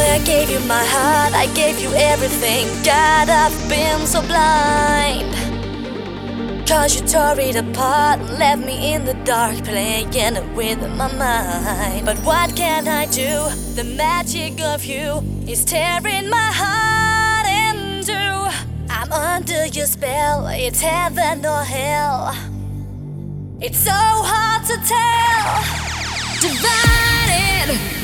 I gave you my heart, I gave you everything. God, I've been so blind. 'Cause you tore it apart, left me in the dark, playing with my mind. But what can I do? The magic of you is tearing my heart in two. I'm under your spell, it's heaven or hell. It's so hard to tell. Divided